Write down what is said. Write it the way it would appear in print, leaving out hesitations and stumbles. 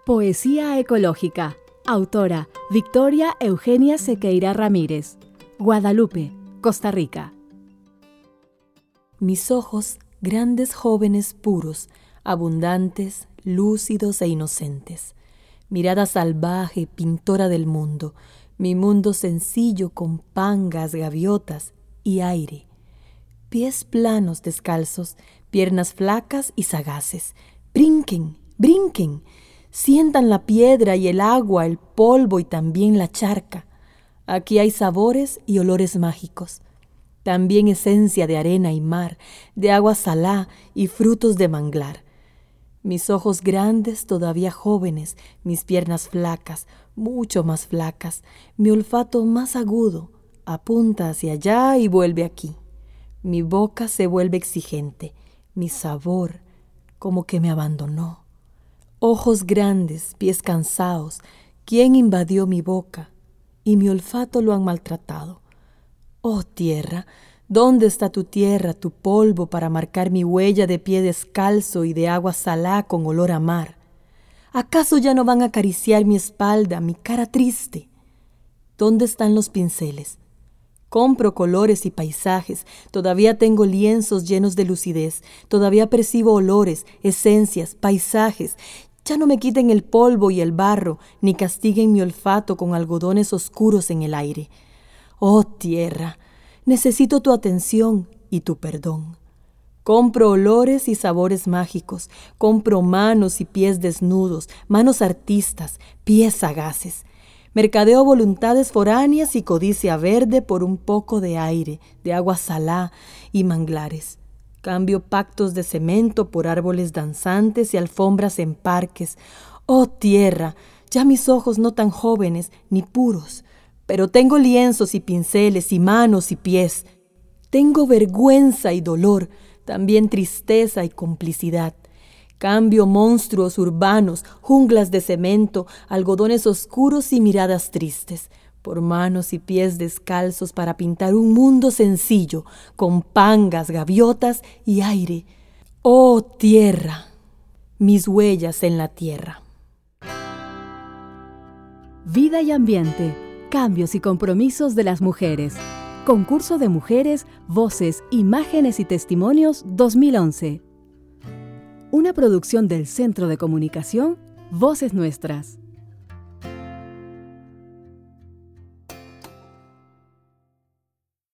Poesía ecológica. Autora Victoria Eugenia Sequeira Ramírez. Guadalupe, Costa Rica. Mis ojos, grandes jóvenes puros, abundantes, lúcidos e inocentes. Mirada salvaje, pintora del mundo, mi mundo sencillo con pangas, gaviotas y aire. Pies planos descalzos, piernas flacas y sagaces. Brinquen, brinquen. Sientan la piedra y el agua, el polvo y también la charca. Aquí hay sabores y olores mágicos. También esencia de arena y mar, de agua salá y frutos de manglar. Mis ojos grandes, todavía jóvenes, mis piernas flacas, mucho más flacas, mi olfato más agudo, apunta hacia allá y vuelve aquí. Mi boca se vuelve exigente, mi sabor como que me abandonó. Ojos grandes, pies cansados, ¿quién invadió mi boca? Y mi olfato lo han maltratado. Oh tierra, ¿dónde está tu tierra, tu polvo para marcar mi huella de pie descalzo y de agua salá con olor a mar? ¿Acaso ya no van a acariciar mi espalda, mi cara triste? ¿Dónde están los pinceles? Compro colores y paisajes, todavía tengo lienzos llenos de lucidez, todavía percibo olores, esencias, paisajes. Ya no me quiten el polvo y el barro, ni castiguen mi olfato con algodones oscuros en el aire. Oh tierra, necesito tu atención y tu perdón. Compro olores y sabores mágicos, compro manos y pies desnudos, manos artistas, pies sagaces. Mercadeo voluntades foráneas y codicia verde por un poco de aire, de agua salá y manglares. Cambio pactos de cemento por árboles danzantes y alfombras en parques. Oh tierra, ya mis ojos no tan jóvenes ni puros, pero tengo lienzos y pinceles y manos y pies. Tengo vergüenza y dolor, también tristeza y complicidad. Cambio monstruos urbanos, junglas de cemento, algodones oscuros y miradas tristes, por manos y pies descalzos para pintar un mundo sencillo, con pangas, gaviotas y aire. ¡Oh tierra! Mis huellas en la tierra. Vida y ambiente. Cambios y compromisos de las mujeres. Concurso de Mujeres, Voces, Imágenes y Testimonios 2011. Una producción del Centro de Comunicación Voces Nuestras.